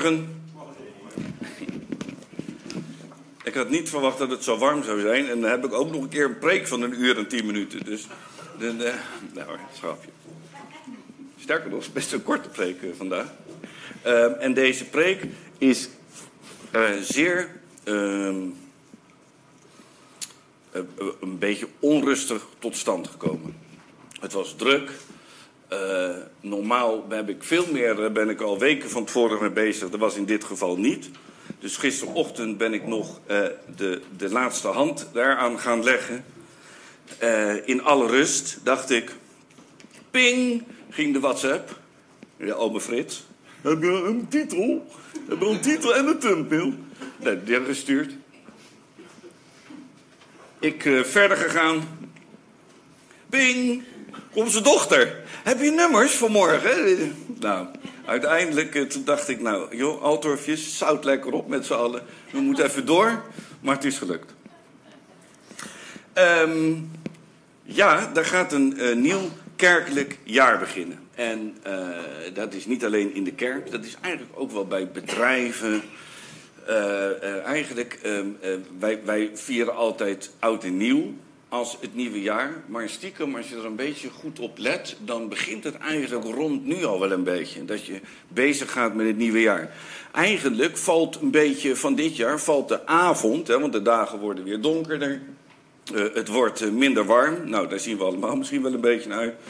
Goedemorgen. Ik had niet verwacht dat het zo warm zou zijn. En dan heb ik ook nog een keer een preek van 1 uur en 10 minuten. Dus, nou, schapje. Sterker nog, het is best een korte preek vandaag. En deze preek is zeer een beetje onrustig tot stand gekomen. Het was druk. Normaal ben ik al weken van tevoren mee bezig. Dat was in dit geval niet. Dus gisterochtend ben ik nog de laatste hand daaraan gaan leggen. In alle rust dacht ik... Ping! Ging de WhatsApp. Ja, ome Frits. Heb je een titel? Heb je een titel en een thumbnail? Nee, die hebben gestuurd. Ik verder gegaan. Ping! Komt zijn dochter. Heb je nummers voor morgen? Nou, uiteindelijk toen dacht ik, nou, joh, Altorfjes, zout lekker op met z'n allen. We moeten even door, maar het is gelukt. Ja, daar gaat een nieuw kerkelijk jaar beginnen. En dat is niet alleen in de kerk, dat is eigenlijk ook wel bij bedrijven. Wij vieren altijd oud en nieuw als het nieuwe jaar. Maar stiekem, als je er een beetje goed op let, dan begint het eigenlijk rond nu al wel een beetje. Dat je bezig gaat met het nieuwe jaar. Eigenlijk valt een beetje van dit jaar de avond, want de dagen worden weer donkerder. Het wordt minder warm. Nou, daar zien we allemaal misschien wel een beetje naar uit.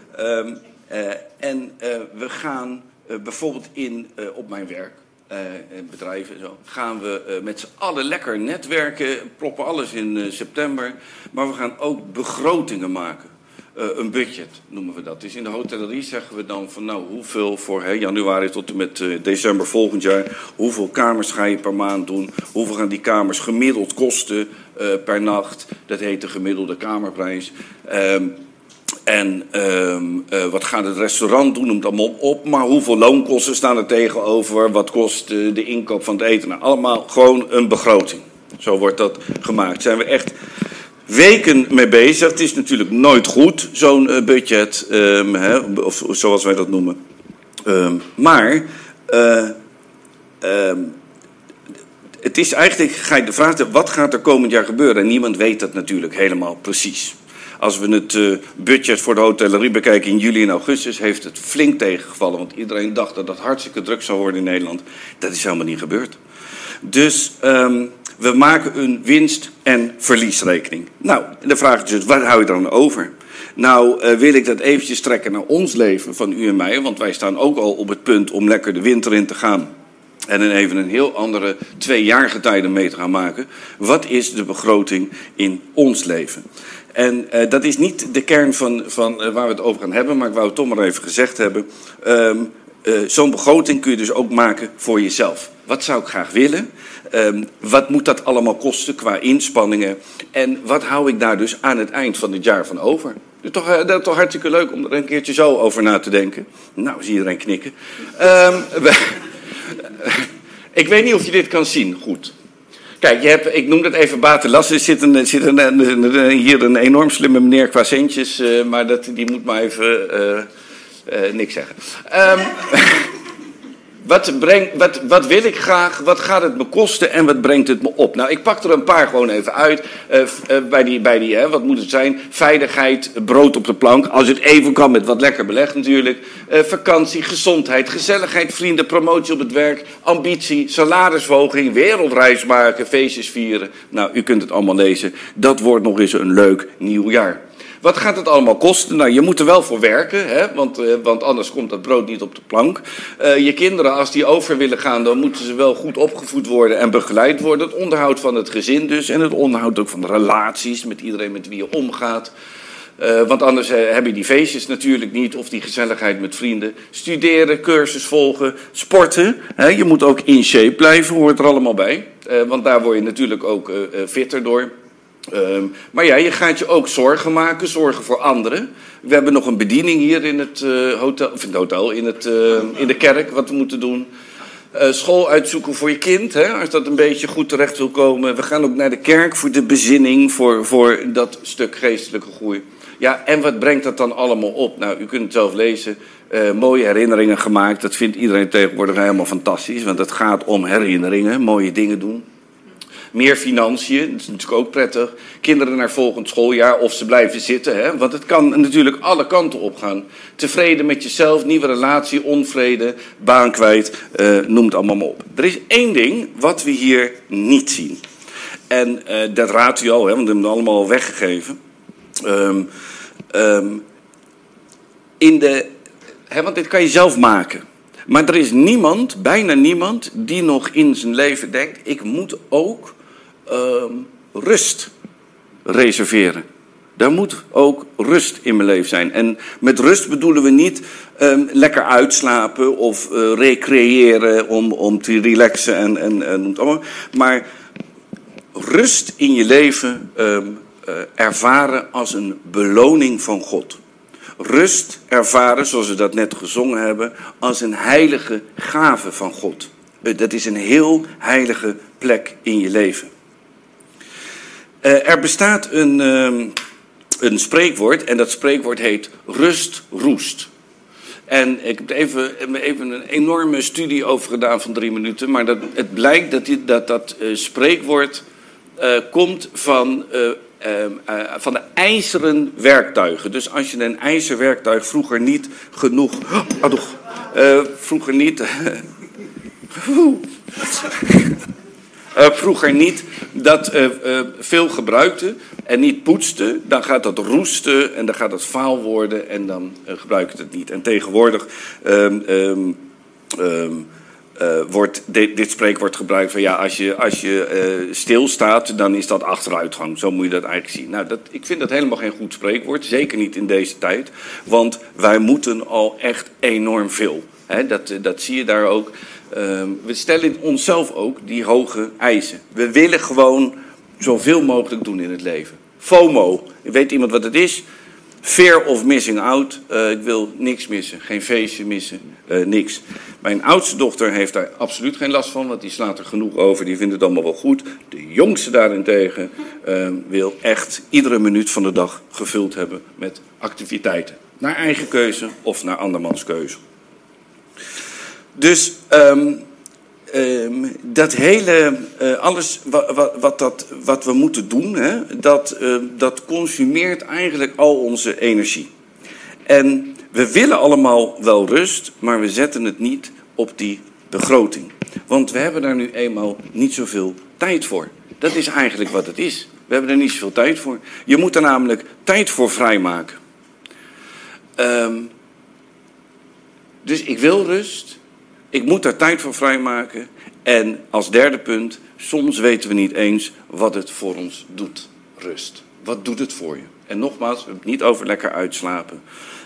We gaan bijvoorbeeld op mijn werk, bedrijven en zo, gaan we met z'n allen lekker netwerken, proppen alles in september. Maar we gaan ook begrotingen maken. Een budget noemen we dat. Dus in de hotellerie zeggen we dan van nou, hoeveel voor januari tot en met december volgend jaar, hoeveel kamers ga je per maand doen? Hoeveel gaan die kamers gemiddeld kosten per nacht? Dat heet de gemiddelde kamerprijs. Wat gaat het restaurant doen? Noemt allemaal op. Maar hoeveel loonkosten staan er tegenover? Wat kost de inkoop van het eten? Nou, allemaal gewoon een begroting. Zo wordt dat gemaakt. Daar zijn we echt weken mee bezig. Het is natuurlijk nooit goed, zo'n budget. Of zoals wij dat noemen. Het is eigenlijk, ga je de vraag stellen, wat gaat er komend jaar gebeuren? En niemand weet dat natuurlijk helemaal precies. Als we het budget voor de hotellerie bekijken in juli en augustus, heeft het flink tegengevallen. Want iedereen dacht dat het hartstikke druk zou worden in Nederland. Dat is helemaal niet gebeurd. Dus we maken een winst- en verliesrekening. Nou, de vraag is dus, wat hou je dan over? Nou, wil ik dat eventjes trekken naar ons leven van u en mij. Want wij staan ook al op het punt om lekker de winter in te gaan. En dan even een heel andere 2 jaargetijden mee te gaan maken. Wat is de begroting in ons leven? En dat is niet de kern van waar we het over gaan hebben. Maar ik wou het toch maar even gezegd hebben. Zo'n begroting kun je dus ook maken voor jezelf. Wat zou ik graag willen? Wat moet dat allemaal kosten qua inspanningen? En wat hou ik daar dus aan het eind van dit jaar van over? Dat is toch hartstikke leuk om er een keertje zo over na te denken. Nou, zie iedereen knikken. Ik weet niet of je dit kan zien. Goed. Kijk, ik noem dat even Batelas. Er zit hier een enorm slimme meneer qua centjes. Maar die moet maar even niks zeggen. Wat wil ik graag? Wat gaat het me kosten? En wat brengt het me op? Nou, ik pak er een paar gewoon even uit. Wat moet het zijn? Veiligheid, brood op de plank. Als het even kan met wat lekker beleg natuurlijk. Vakantie, gezondheid, gezelligheid, vrienden, promotie op het werk. Ambitie, salarisverhoging, wereldreis maken, feestjes vieren. Nou, u kunt het allemaal lezen. Dat wordt nog eens een leuk nieuw jaar. Wat gaat het allemaal kosten? Nou, je moet er wel voor werken, hè? Want anders komt dat brood niet op de plank. Je kinderen, als die over willen gaan, dan moeten ze wel goed opgevoed worden en begeleid worden. Het onderhoud van het gezin dus. En het onderhoud ook van de relaties met iedereen met wie je omgaat. Want anders heb je die feestjes natuurlijk niet, of die gezelligheid met vrienden. Studeren, cursus volgen, sporten. Hè? Je moet ook in shape blijven, hoort er allemaal bij. Want daar word je natuurlijk ook fitter door. Maar ja, je gaat je ook zorgen maken, zorgen voor anderen. We hebben nog een bediening hier in het hotel, in de kerk, wat we moeten doen. School uitzoeken voor je kind, hè, als dat een beetje goed terecht wil komen. We gaan ook naar de kerk voor de bezinning, voor dat stuk geestelijke groei. Ja, en wat brengt dat dan allemaal op? Nou, u kunt het zelf lezen. Mooie herinneringen gemaakt. Dat vindt iedereen tegenwoordig helemaal fantastisch. Want het gaat om herinneringen, mooie dingen doen. Meer financiën, dat is natuurlijk ook prettig. Kinderen naar volgend schooljaar of ze blijven zitten. Hè? Want het kan natuurlijk alle kanten op gaan. Tevreden met jezelf, nieuwe relatie, onvrede, baan kwijt. Noem het allemaal maar op. Er is één ding wat we hier niet zien. En dat raadt u al, hè, want we hebben het allemaal al weggegeven. Want dit kan je zelf maken. Maar er is niemand, bijna niemand, die nog in zijn leven denkt: ik moet ook rust reserveren. Daar moet ook rust in mijn leven zijn. En met rust bedoelen we niet lekker uitslapen of recreëren om te relaxen en maar rust in je leven ervaren als een beloning van God. Rust ervaren, zoals we dat net gezongen hebben, als een heilige gave van God. Dat is een heel heilige plek in je leven. Er bestaat een spreekwoord en dat spreekwoord heet rust roest. En ik heb er even een enorme studie over gedaan van 3 minuten. Maar het blijkt dat spreekwoord komt van de ijzeren werktuigen. Dus als je een ijzeren werktuig vroeger niet dat veel gebruikte en niet poetste, dan gaat dat roesten en dan gaat dat vaal worden en dan gebruik je het niet. En tegenwoordig wordt dit spreekwoord gebruikt van ja, als je stilstaat, dan is dat achteruitgang. Zo moet je dat eigenlijk zien. Nou, ik vind dat helemaal geen goed spreekwoord, zeker niet in deze tijd, want wij moeten al echt enorm veel. Hè, dat zie je daar ook. We stellen onszelf ook die hoge eisen. We willen gewoon zoveel mogelijk doen in het leven. FOMO, weet iemand wat het is? Fear of missing out. Ik wil niks missen, geen feestje missen, niks. Mijn oudste dochter heeft daar absoluut geen last van, want die slaat er genoeg over, die vindt het allemaal wel goed. De jongste daarentegen wil echt iedere minuut van de dag gevuld hebben met activiteiten. Naar eigen keuze of naar andermans keuze. Dus dat hele, alles wat we moeten doen, hè, dat consumeert eigenlijk al onze energie. En we willen allemaal wel rust, maar we zetten het niet op die begroting. Want we hebben daar nu eenmaal niet zoveel tijd voor. Dat is eigenlijk wat het is. We hebben er niet zoveel tijd voor. Je moet er namelijk tijd voor vrijmaken. Dus ik wil rust. Ik moet daar tijd voor vrijmaken. En als derde punt, soms weten we niet eens wat het voor ons doet. Rust. Wat doet het voor je? En nogmaals, we hebben het niet over lekker uitslapen.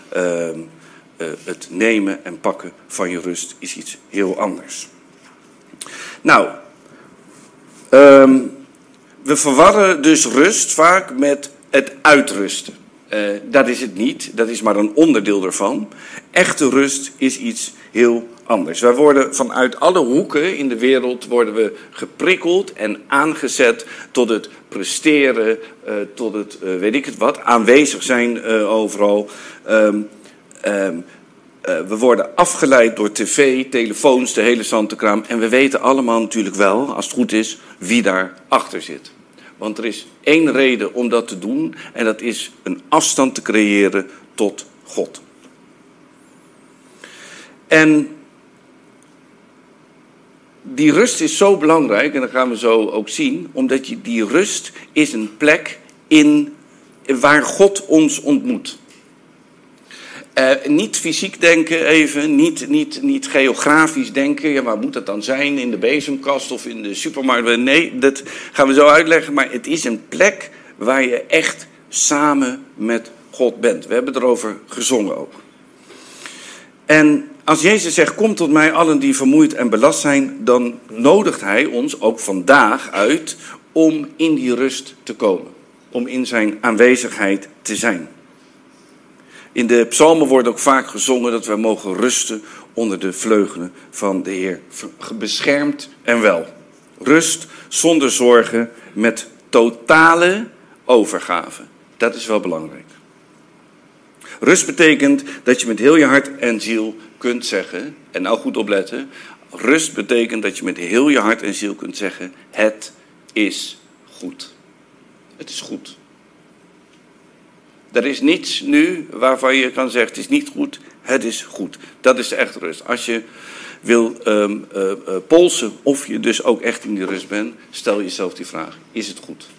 Het nemen en pakken van je rust is iets heel anders. Nou, we verwarren dus rust vaak met het uitrusten. Dat is het niet, dat is maar een onderdeel ervan. Echte rust is iets heel anders. Wij worden vanuit alle hoeken in de wereld worden we geprikkeld en aangezet tot het presteren, tot het, weet ik het wat, aanwezig zijn overal. We worden afgeleid door tv, telefoons, de hele zantekraam. En we weten allemaal natuurlijk wel, als het goed is, wie daar achter zit. Want er is één reden om dat te doen en dat is een afstand te creëren tot God. En die rust is zo belangrijk, en dat gaan we zo ook zien, omdat die rust is een plek waar God ons ontmoet. Niet fysiek denken even, niet geografisch denken. Ja, waar moet dat dan zijn? In de bezemkast of in de supermarkt? Nee, dat gaan we zo uitleggen. Maar het is een plek waar je echt samen met God bent. We hebben erover gezongen ook. En als Jezus zegt, kom tot mij allen die vermoeid en belast zijn, dan nodigt hij ons ook vandaag uit om in die rust te komen. Om in zijn aanwezigheid te zijn. In de psalmen wordt ook vaak gezongen dat wij mogen rusten onder de vleugelen van de Heer. Beschermd en wel. Rust zonder zorgen met totale overgave. Dat is wel belangrijk. Rust betekent dat je met heel je hart en ziel kunt zeggen, en nou goed opletten, rust betekent dat je met heel je hart en ziel kunt zeggen, het is goed. Het is goed. Er is niets nu waarvan je kan zeggen, het is niet goed, het is goed. Dat is de echte rust. Als je wil polsen of je dus ook echt in die rust bent, stel jezelf die vraag, is het goed?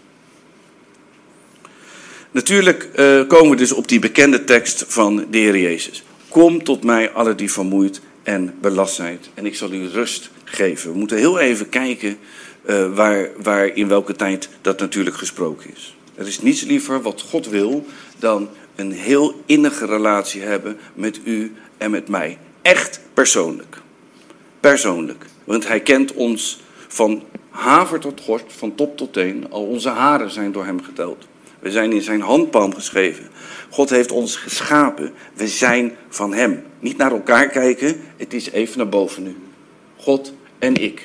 Natuurlijk komen we dus op die bekende tekst van de Heer Jezus. Kom tot mij, alle die vermoeid en belast zijn, en ik zal u rust geven. We moeten heel even kijken waar in welke tijd dat natuurlijk gesproken is. Er is niets liever wat God wil dan een heel innige relatie hebben met u en met mij. Echt persoonlijk. Persoonlijk. Want hij kent ons van haver tot gort, van top tot teen. Al onze haren zijn door hem geteld. We zijn in zijn handpalm geschreven. God heeft ons geschapen. We zijn van hem. Niet naar elkaar kijken, het is even naar boven nu. God en ik.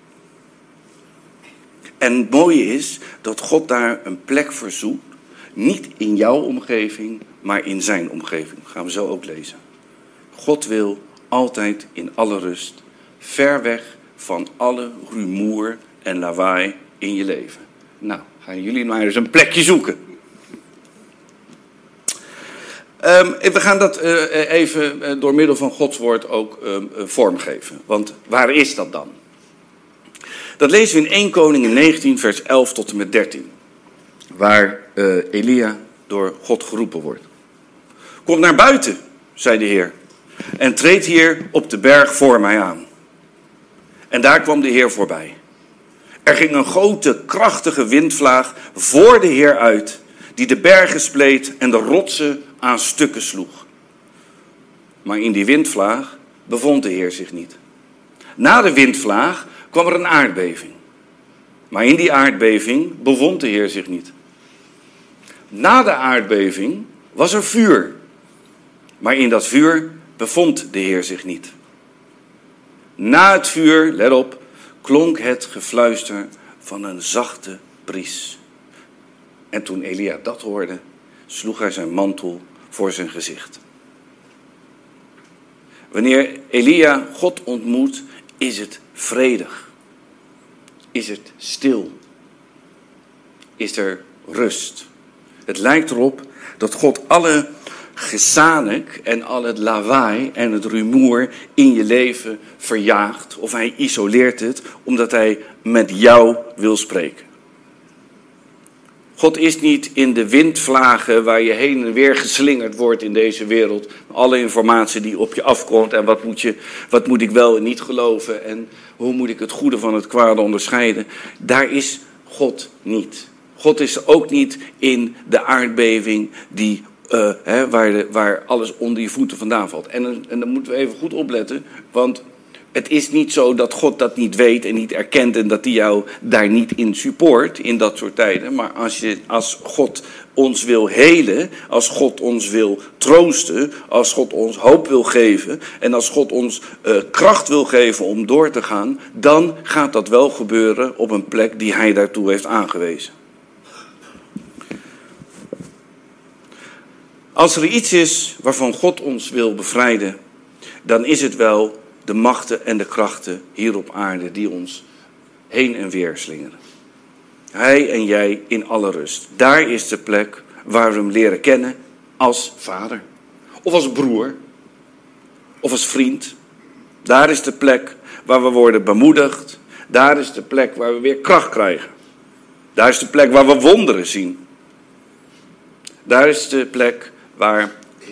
En het mooie is dat God daar een plek voor zoekt. Niet in jouw omgeving, maar in zijn omgeving. Dat gaan we zo ook lezen. God wil altijd in alle rust. Ver weg van alle rumoer en lawaai in je leven. Nou, gaan jullie maar eens een plekje zoeken. We gaan dat even door middel van Gods woord ook vormgeven. Want waar is dat dan? Dat lezen we in 1 Koningen 19 vers 11 tot en met 13. Waar Elia door God geroepen wordt. Kom naar buiten, zei de Heer. En treed hier op de berg voor mij aan. En daar kwam de Heer voorbij. Er ging een grote, krachtige windvlaag voor de Heer uit, die de bergen spleet en de rotsen aan stukken sloeg. Maar in die windvlaag bevond de Heer zich niet. Na de windvlaag kwam er een aardbeving. Maar in die aardbeving bevond de Heer zich niet. Na de aardbeving was er vuur. Maar in dat vuur bevond de Heer zich niet. Na het vuur, let op, klonk het gefluister van een zachte bries. En toen Elia dat hoorde, sloeg hij zijn mantel voor zijn gezicht. Wanneer Elia God ontmoet, is het vredig. Is het stil. Is er rust. Het lijkt erop dat God alle gezanik en al het lawaai en het rumoer in je leven verjaagt. Of hij isoleert het omdat hij met jou wil spreken. God is niet in de windvlagen waar je heen en weer geslingerd wordt in deze wereld. Alle informatie die op je afkomt en wat moet ik wel en niet geloven en hoe moet ik het goede van het kwade onderscheiden. Daar is God niet. God is ook niet in de aardbeving waar alles onder je voeten vandaan valt. En dan moeten we even goed opletten, want het is niet zo dat God dat niet weet en niet erkent en dat hij jou daar niet in support in dat soort tijden. Maar als God ons wil helen, als God ons wil troosten, als God ons hoop wil geven en als God ons kracht wil geven om door te gaan, dan gaat dat wel gebeuren op een plek die hij daartoe heeft aangewezen. Als er iets is waarvan God ons wil bevrijden, dan is het wel de machten en de krachten hier op aarde die ons heen en weer slingeren. Hij en jij in alle rust. Daar is de plek waar we hem leren kennen als vader. Of als broer. Of als vriend. Daar is de plek waar we worden bemoedigd. Daar is de plek waar we weer kracht krijgen. Daar is de plek waar we wonderen zien. Daar is de plek waar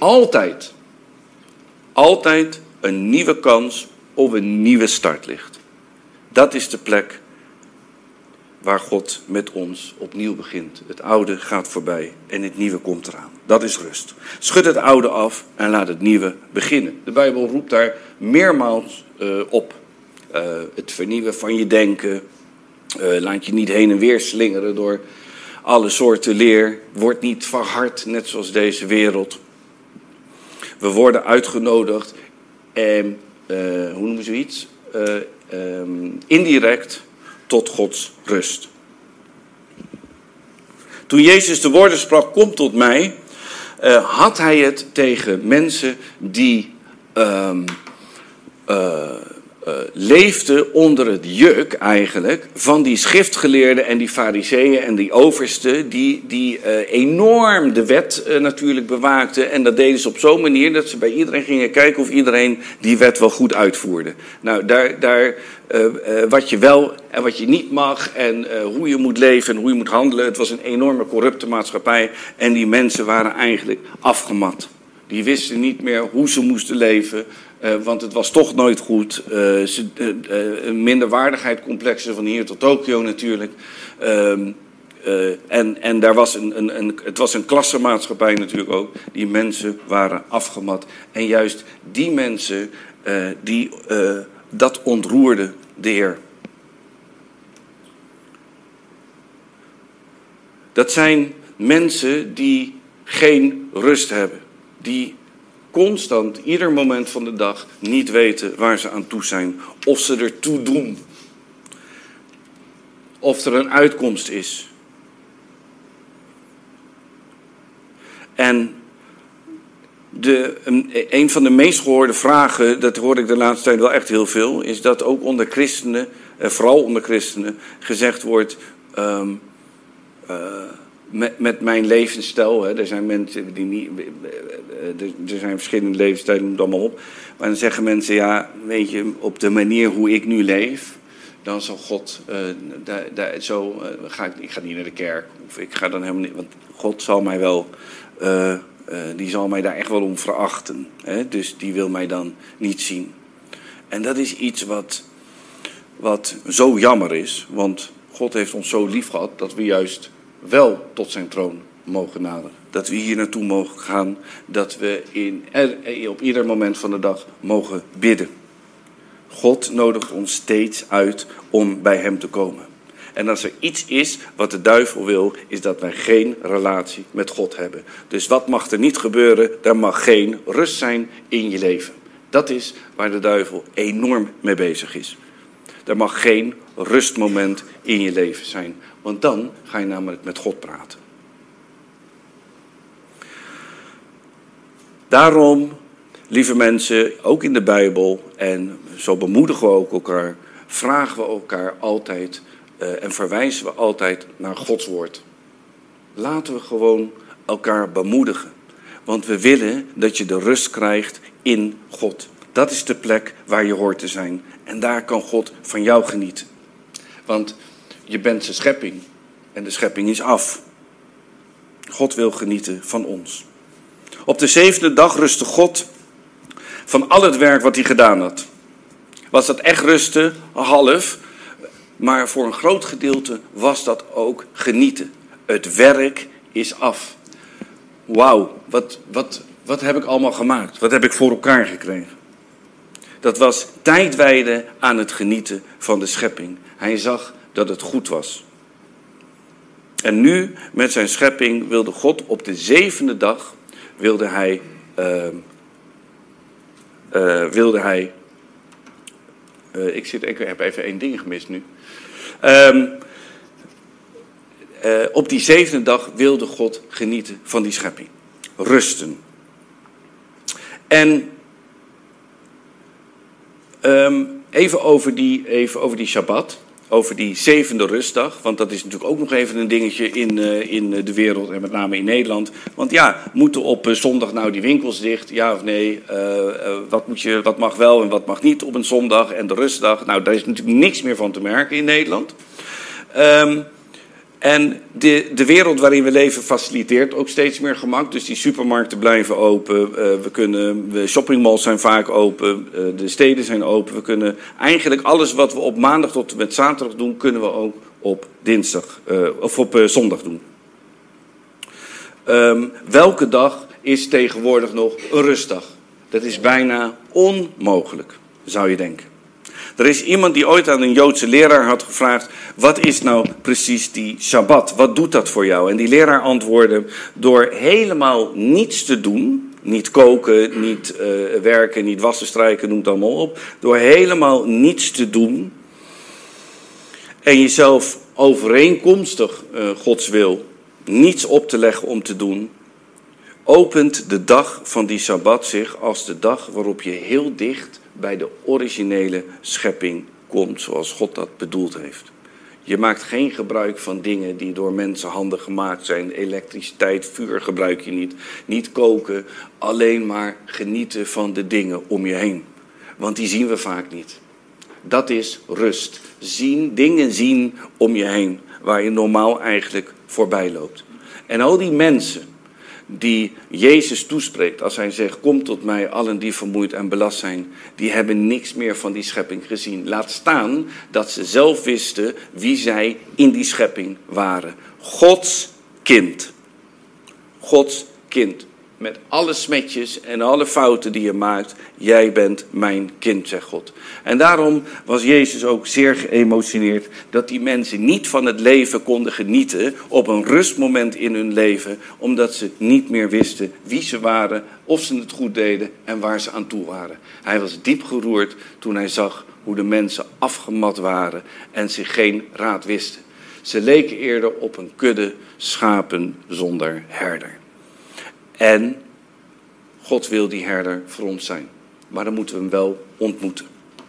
altijd een nieuwe kans of een nieuwe start ligt. Dat is de plek waar God met ons opnieuw begint. Het oude gaat voorbij en het nieuwe komt eraan. Dat is rust. Schud het oude af en laat het nieuwe beginnen. De Bijbel roept daar meermaals op. Het vernieuwen van je denken. Laat je niet heen en weer slingeren door alle soorten leer. Word niet verhard, net zoals deze wereld. We worden uitgenodigd en, hoe noemen we zoiets? Indirect tot Gods rust. Toen Jezus de woorden sprak, kom tot mij, had hij het tegen mensen die leefden onder het juk eigenlijk van die schriftgeleerden en die fariseeën en die oversten die enorm de wet natuurlijk bewaakten. En dat deden ze op zo'n manier dat ze bij iedereen gingen kijken of iedereen die wet wel goed uitvoerde. Nou, wat je wel en wat je niet mag en hoe je moet leven en hoe je moet handelen. Het was een enorme corrupte maatschappij en die mensen waren eigenlijk afgemat. Die wisten niet meer hoe ze moesten leven. Want het was toch nooit goed. Minderwaardigheidscomplexen van hier tot Tokio natuurlijk. En daar was het was een klassenmaatschappij natuurlijk ook. Die mensen waren afgemat. En juist die mensen, dat ontroerde de Heer. Dat zijn mensen die geen rust hebben. Die constant, ieder moment van de dag, niet weten waar ze aan toe zijn. Of ze ertoe doen. Of er een uitkomst is. En een van de meest gehoorde vragen, dat hoor ik de laatste tijd wel echt heel veel, is dat ook onder christenen, vooral onder christenen, gezegd wordt, met mijn levensstijl, hè, er zijn mensen die niet, er zijn verschillende levensstijlen, noem het allemaal op, maar dan zeggen mensen, ja, weet je, op de manier hoe ik nu leef, dan zal God, ik ga niet naar de kerk, of ik ga dan helemaal niet, want God zal mij wel, die zal mij daar echt wel om verachten, hè, dus die wil mij dan niet zien. En dat is iets wat zo jammer is, want God heeft ons zo lief gehad dat we juist wel tot zijn troon mogen naderen. Dat we hier naartoe mogen gaan. Dat we op ieder moment van de dag mogen bidden. God nodigt ons steeds uit om bij hem te komen. En als er iets is wat de duivel wil, is dat wij geen relatie met God hebben. Dus wat mag er niet gebeuren? Er mag geen rust zijn in je leven. Dat is waar de duivel enorm mee bezig is. Er mag geen rustmoment in je leven zijn. Want dan ga je namelijk met God praten. Daarom, lieve mensen, ook in de Bijbel, en zo bemoedigen we ook elkaar, vragen we elkaar altijd en verwijzen we altijd naar Gods woord. Laten we gewoon elkaar bemoedigen. Want we willen dat je de rust krijgt in God. Dat is de plek waar je hoort te zijn. En daar kan God van jou genieten. Want je bent zijn schepping. En de schepping is af. God wil genieten van ons. Op de 7e dag rustte God van al het werk wat hij gedaan had. Was dat echt rusten? Half. Maar voor een groot gedeelte was dat ook genieten. Het werk is af. Wauw, wat heb ik allemaal gemaakt? Wat heb ik voor elkaar gekregen? Dat was tijd wijden aan het genieten van de schepping. Hij zag dat het goed was. En nu, met zijn schepping, wilde God op de 7e dag, ik heb even één ding gemist nu. Op die 7e dag wilde God genieten van die schepping. Rusten. En even over die Shabbat. Over die 7e rustdag. Want dat is natuurlijk ook nog even een dingetje in de wereld. En met name in Nederland. Want ja, moeten op zondag nou die winkels dicht? Ja of nee? Wat mag wel en wat mag niet op een zondag? En de rustdag? Nou, daar is natuurlijk niks meer van te merken in Nederland. En de wereld waarin we leven faciliteert ook steeds meer gemak. Dus die supermarkten blijven open. Shoppingmalls zijn vaak open. De steden zijn open. We kunnen eigenlijk alles wat we op maandag tot en met zaterdag doen, kunnen we ook op dinsdag of op zondag doen. Welke dag is tegenwoordig nog een rustdag? Dat is bijna onmogelijk, zou je denken. Er is iemand die ooit aan een Joodse leraar had gevraagd, wat is nou precies die Shabbat? Wat doet dat voor jou? En die leraar antwoordde, door helemaal niets te doen, niet koken, niet werken, niet wassen, strijken, noem het allemaal op. Door helemaal niets te doen en jezelf overeenkomstig Gods wil niets op te leggen om te doen, opent de dag van die Sabbat zich als de dag waarop je heel dicht bij de originele schepping komt, zoals God dat bedoeld heeft. Je maakt geen gebruik van dingen die door mensenhanden gemaakt zijn. Elektriciteit, vuur gebruik je niet. Niet koken, alleen maar genieten van de dingen om je heen. Want die zien we vaak niet. Dat is rust. Dingen zien om je heen, waar je normaal eigenlijk voorbij loopt. En al die mensen die Jezus toespreekt als hij zegt, kom tot mij allen die vermoeid en belast zijn, die hebben niks meer van die schepping gezien. Laat staan dat ze zelf wisten wie zij in die schepping waren. Gods kind. Gods kind. Met alle smetjes en alle fouten die je maakt, jij bent mijn kind, zegt God. En daarom was Jezus ook zeer geëmotioneerd dat die mensen niet van het leven konden genieten op een rustmoment in hun leven, omdat ze niet meer wisten wie ze waren, of ze het goed deden en waar ze aan toe waren. Hij was diep geroerd toen hij zag hoe de mensen afgemat waren en zich geen raad wisten. Ze leken eerder op een kudde schapen zonder herder. En God wil die herder voor ons zijn. Maar dan moeten we hem wel ontmoeten.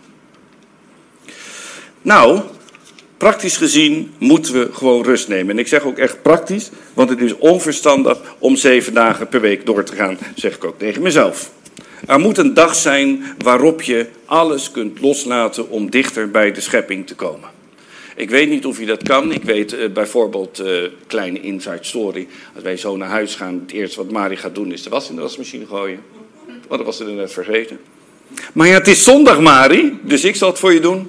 Nou, praktisch gezien moeten we gewoon rust nemen. En ik zeg ook echt praktisch, want het is onverstandig om 7 dagen per week door te gaan. Zeg ik ook tegen mezelf. Er moet een dag zijn waarop je alles kunt loslaten om dichter bij de schepping te komen. Ik weet niet of je dat kan. Ik weet bijvoorbeeld, kleine inside story. Als wij zo naar huis gaan, het eerste wat Mari gaat doen is de was in de wasmachine gooien. Want dat was ze er net vergeten. Maar ja, het is zondag, Mari, dus ik zal het voor je doen.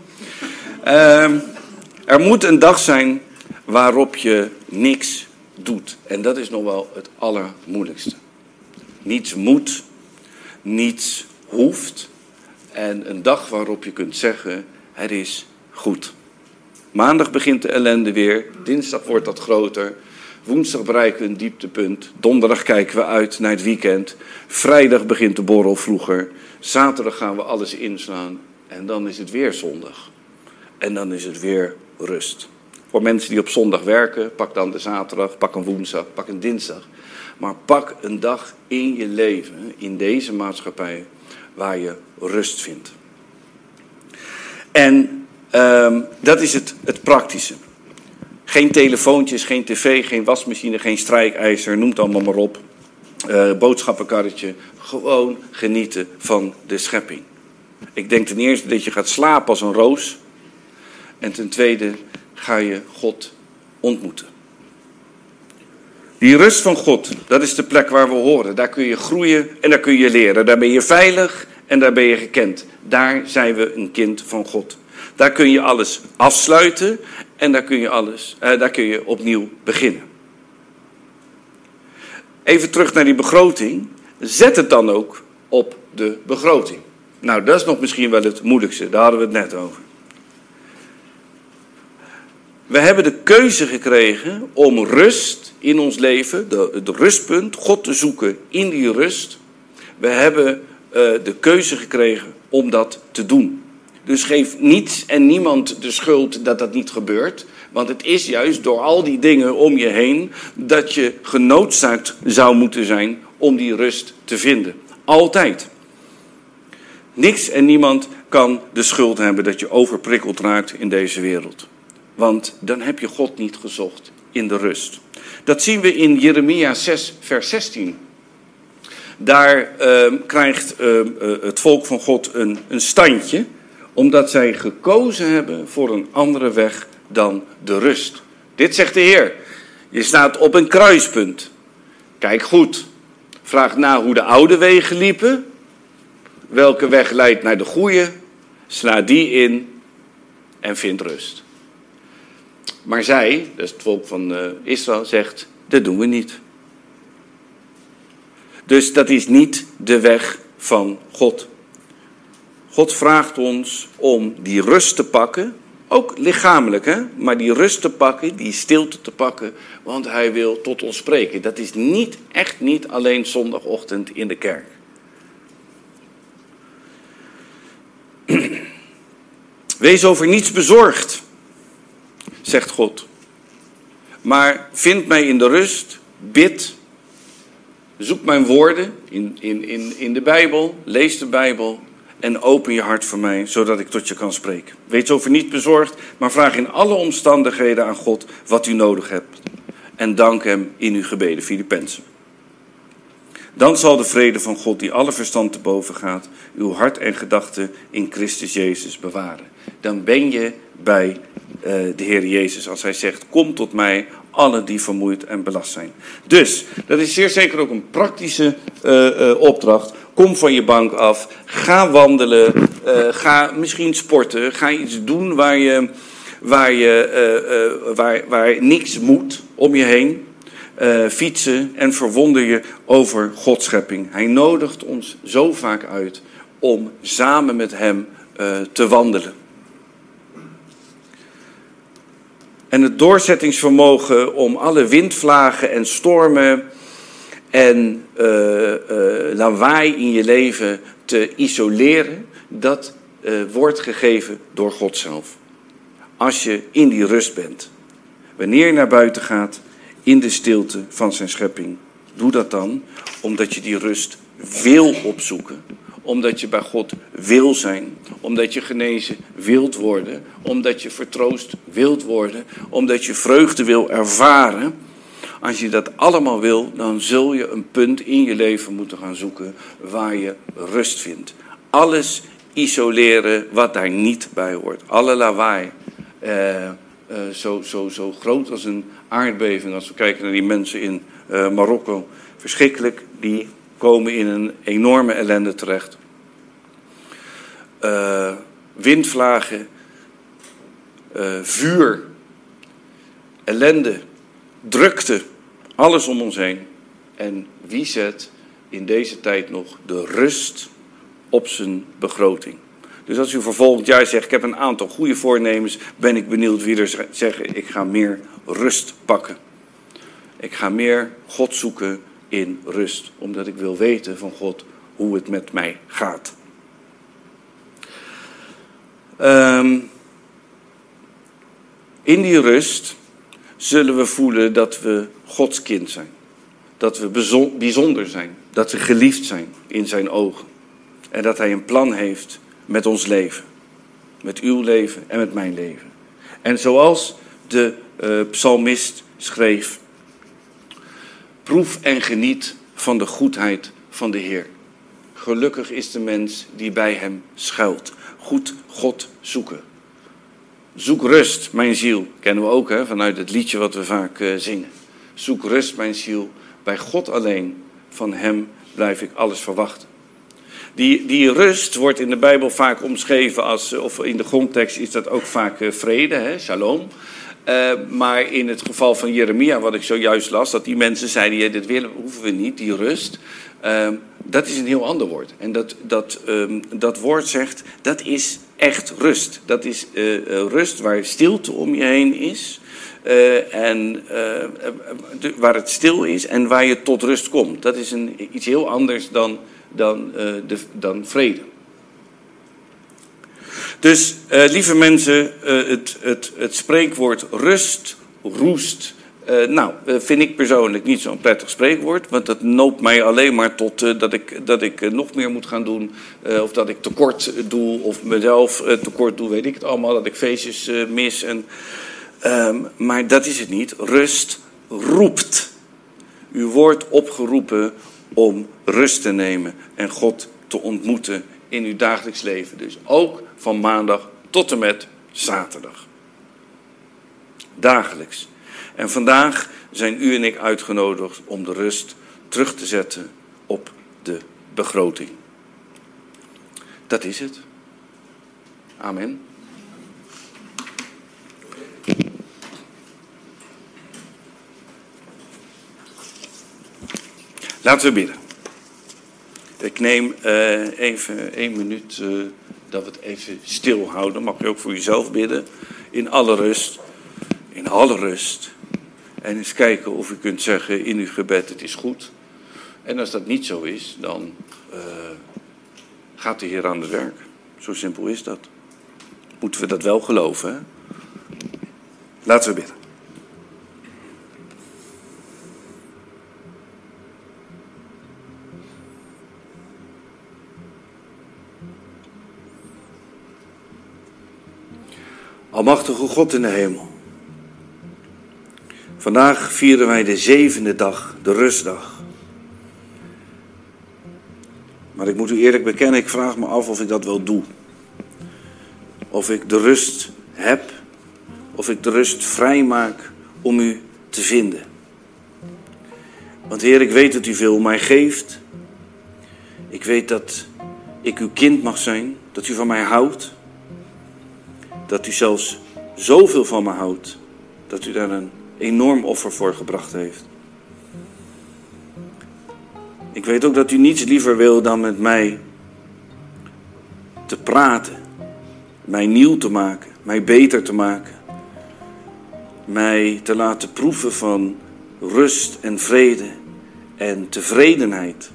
Er moet een dag zijn waarop je niks doet. En dat is nog wel het allermoeilijkste. Niets moet, niets hoeft. En een dag waarop je kunt zeggen, het is goed. Maandag begint de ellende weer, dinsdag wordt dat groter, woensdag bereiken we een dieptepunt, donderdag kijken we uit naar het weekend, vrijdag begint de borrel vroeger, zaterdag gaan we alles inslaan en dan is het weer zondag. En dan is het weer rust. Voor mensen die op zondag werken, pak dan de zaterdag, pak een woensdag, pak een dinsdag. Maar pak een dag in je leven, in deze maatschappij, waar je rust vindt. En dat is het praktische. Geen telefoontjes, geen tv, geen wasmachine, geen strijkijzer, noem het allemaal maar op. Boodschappenkarretje. Gewoon genieten van de schepping. Ik denk ten eerste dat je gaat slapen als een roos. En ten tweede ga je God ontmoeten. Die rust van God, dat is de plek waar we horen. Daar kun je groeien en daar kun je leren. Daar ben je veilig en daar ben je gekend. Daar zijn we een kind van God. Daar kun je alles afsluiten en daar kun je opnieuw beginnen. Even terug naar die begroting. Zet het dan ook op de begroting. Nou, dat is nog misschien wel het moeilijkste. Daar hadden we het net over. We hebben de keuze gekregen om rust in ons leven, de rustpunt, God te zoeken in die rust. We hebben de keuze gekregen om dat te doen. Dus geef niets en niemand de schuld dat dat niet gebeurt. Want het is juist door al die dingen om je heen dat je genoodzaakt zou moeten zijn om die rust te vinden. Altijd. Niks en niemand kan de schuld hebben dat je overprikkeld raakt in deze wereld. Want dan heb je God niet gezocht in de rust. Dat zien we in Jeremia 6 vers 16. Daar krijgt het volk van God een standje, omdat zij gekozen hebben voor een andere weg dan de rust. Dit zegt de Heer. Je staat op een kruispunt. Kijk goed. Vraag na hoe de oude wegen liepen. Welke weg leidt naar de goede? Sla die in en vind rust. Maar zij, dus het volk van Israël, zegt, dat doen we niet. Dus dat is niet de weg van God. God vraagt ons om die rust te pakken, ook lichamelijk, hè? Maar die rust te pakken, die stilte te pakken, want hij wil tot ons spreken. Dat is echt niet alleen zondagochtend in de kerk. Wees over niets bezorgd, zegt God. Maar vind mij in de rust, bid Zoek mijn woorden in de Bijbel, lees de Bijbel en open je hart voor mij, zodat ik tot je kan spreken. Wees over niet bezorgd, maar vraag in alle omstandigheden aan God wat u nodig hebt. En dank hem in uw gebeden, Filippenzen. Dan zal de vrede van God, die alle verstand te boven gaat, uw hart en gedachten in Christus Jezus bewaren. Dan ben je bij de Heer Jezus als hij zegt, kom tot mij, allen die vermoeid en belast zijn. Dus, dat is zeer zeker ook een praktische opdracht. Kom van je bank af, ga wandelen, ga misschien sporten, ga iets doen waar niks moet om je heen. Fietsen en verwonder je over Gods schepping. Hij nodigt ons zo vaak uit om samen met hem te wandelen. En het doorzettingsvermogen om alle windvlagen en stormen en lawaai in je leven te isoleren, dat wordt gegeven door God zelf. Als je in die rust bent. Wanneer je naar buiten gaat, in de stilte van zijn schepping. Doe dat dan omdat je die rust wil opzoeken. Omdat je bij God wil zijn. Omdat je genezen wilt worden. Omdat je vertroost wilt worden. Omdat je vreugde wil ervaren. Als je dat allemaal wil, dan zul je een punt in je leven moeten gaan zoeken waar je rust vindt. Alles isoleren wat daar niet bij hoort. Alle lawaai. Zo groot als een aardbeving. Als we kijken naar die mensen in Marokko. Verschrikkelijk. Die komen in een enorme ellende terecht. Windvlagen. Vuur. Ellende. Drukte. Alles om ons heen. En wie zet in deze tijd nog de rust op zijn begroting? Dus als u voor volgend jaar zegt, ik heb een aantal goede voornemens, ben ik benieuwd wie er zeggen, ik ga meer rust pakken. Ik ga meer God zoeken in rust, omdat ik wil weten van God hoe het met mij gaat. In die rust zullen we voelen dat we Gods kind zijn. Dat we bijzonder zijn. Dat we geliefd zijn in zijn ogen. En dat hij een plan heeft met ons leven. Met uw leven en met mijn leven. En zoals de psalmist schreef. Proef en geniet van de goedheid van de Heer. Gelukkig is de mens die bij hem schuilt. Goed God zoeken. Zoek rust, mijn ziel. Kennen we ook vanuit het liedje wat we vaak zingen. Zoek rust, mijn ziel. Bij God alleen. Van hem blijf ik alles verwachten. Die rust wordt in de Bijbel vaak omschreven als, of in de grondtekst is dat ook vaak vrede, shalom. Maar in het geval van Jeremia, wat ik zojuist las, dat die mensen zeiden, dit hoeven we niet, die rust. Dat is een heel ander woord. En dat woord zegt, dat is echt rust. Dat is rust waar stilte om je heen is. Waar het stil is en waar je tot rust komt. Dat is iets heel anders dan vrede. Dus, lieve mensen, het spreekwoord rust, roest, vind ik persoonlijk niet zo'n prettig spreekwoord, want dat noopt mij alleen maar tot dat ik nog meer moet gaan doen, of dat ik tekort doe, of mezelf tekort doe, weet ik het allemaal, dat ik feestjes mis. Maar dat is het niet. Rust roept. U wordt opgeroepen om rust te nemen en God te ontmoeten in uw dagelijks leven. Dus ook van maandag tot en met zaterdag. Dagelijks. En vandaag zijn u en ik uitgenodigd om de rust terug te zetten op de begroting. Dat is het. Amen. Laten we bidden. Ik neem even 1 minuut dat we het even stilhouden. Mag je ook voor jezelf bidden. In alle rust. In alle rust. En eens kijken of u kunt zeggen in uw gebed, het is goed. En als dat niet zo is, dan gaat de Heer aan het werk. Zo simpel is dat. Moeten we dat wel geloven, hè? Laten we bidden. Almachtige God in de hemel. Vandaag vieren wij de 7e dag, de rustdag. Maar ik moet u eerlijk bekennen, ik vraag me af of ik dat wel doe. Of ik de rust heb, of ik de rust vrijmaak om u te vinden. Want Heer, ik weet dat u veel om mij geeft. Ik weet dat ik uw kind mag zijn, dat u van mij houdt. Dat u zelfs zoveel van me houdt, dat u daar een enorm offer voor gebracht heeft. Ik weet ook dat u niets liever wil dan met mij te praten, mij nieuw te maken, mij beter te maken. Mij te laten proeven van rust en vrede en tevredenheid.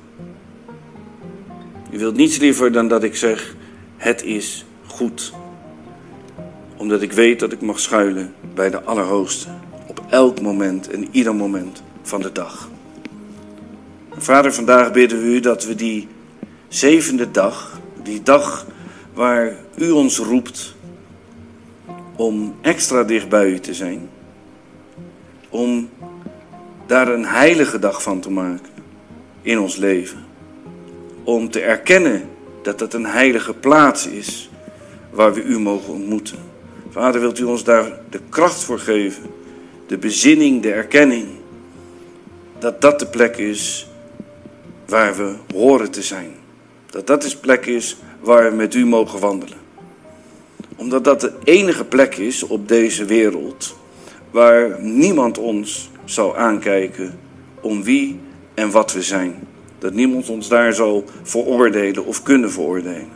U wilt niets liever dan dat ik zeg, het is goed. Omdat ik weet dat ik mag schuilen bij de Allerhoogste. Op elk moment en ieder moment van de dag. Vader, vandaag bidden we u dat we die 7e dag, die dag waar u ons roept om extra dicht bij u te zijn. Om daar een heilige dag van te maken in ons leven. Om te erkennen dat het een heilige plaats is waar we u mogen ontmoeten. Vader, wilt u ons daar de kracht voor geven, de bezinning, de erkenning, dat dat de plek is waar we horen te zijn. Dat dat de plek is waar we met u mogen wandelen. Omdat dat de enige plek is op deze wereld waar niemand ons zal aankijken om wie en wat we zijn. Dat niemand ons daar zal veroordelen of kunnen veroordelen.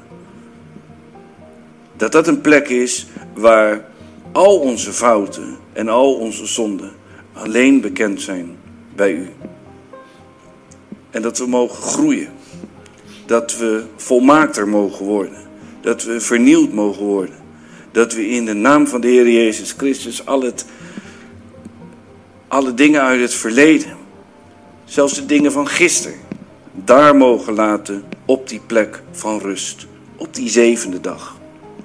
Dat dat een plek is waar al onze fouten en al onze zonden alleen bekend zijn bij u. En dat we mogen groeien. Dat we volmaakter mogen worden. Dat we vernieuwd mogen worden. Dat we in de naam van de Heer Jezus Christus alle dingen uit het verleden, zelfs de dingen van gisteren, daar mogen laten op die plek van rust. Op die 7e dag.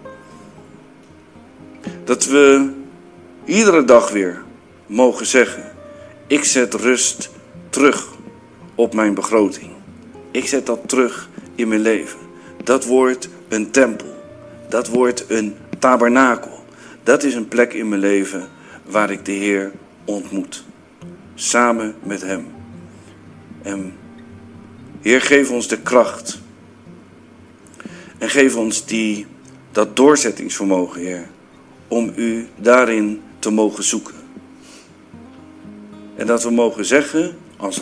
Dat we iedere dag weer mogen zeggen, ik zet rust terug op mijn begroting. Ik zet dat terug in mijn leven. Dat wordt een tempel. Dat wordt een tabernakel. Dat is een plek in mijn leven waar ik de Heer ontmoet. Samen met hem. En Heer, geef ons de kracht. En geef ons dat doorzettingsvermogen, Heer. Om u daarin te mogen zoeken. En dat we mogen zeggen als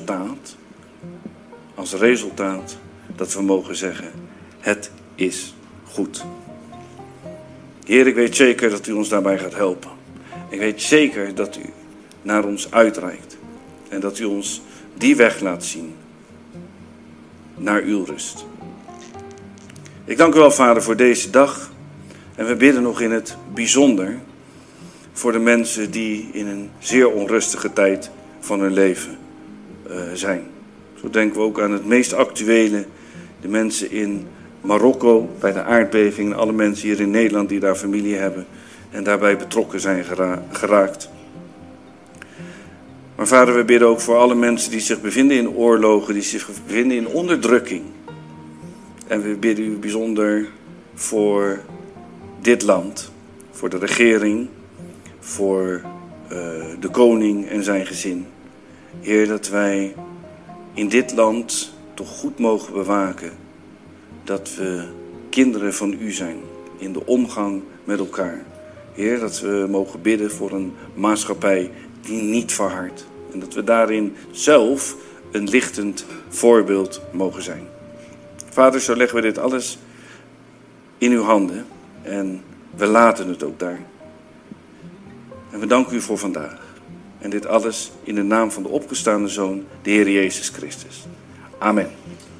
resultaat, dat we mogen zeggen, het is goed. Heer, ik weet zeker dat u ons daarbij gaat helpen. Ik weet zeker dat u naar ons uitreikt. En dat u ons die weg laat zien naar uw rust. Ik dank u wel, Vader, voor deze dag. En we bidden nog in het bijzonder voor de mensen die in een zeer onrustige tijd van hun leven zijn. Zo denken we ook aan het meest actuele, de mensen in Marokko bij de aardbeving en alle mensen hier in Nederland die daar familie hebben en daarbij betrokken zijn geraakt. Maar Vader, we bidden ook voor alle mensen die zich bevinden in oorlogen, die zich bevinden in onderdrukking. En we bidden u bijzonder voor dit land, voor de regering, voor de koning en zijn gezin. Heer, dat wij in dit land toch goed mogen bewaken dat we kinderen van u zijn in de omgang met elkaar. Heer, dat we mogen bidden voor een maatschappij die niet verhardt. En dat we daarin zelf een lichtend voorbeeld mogen zijn. Vader, zo leggen we dit alles in uw handen en we laten het ook daar. En we danken u voor vandaag. En dit alles in de naam van de opgestaande Zoon, de Heer Jezus Christus. Amen.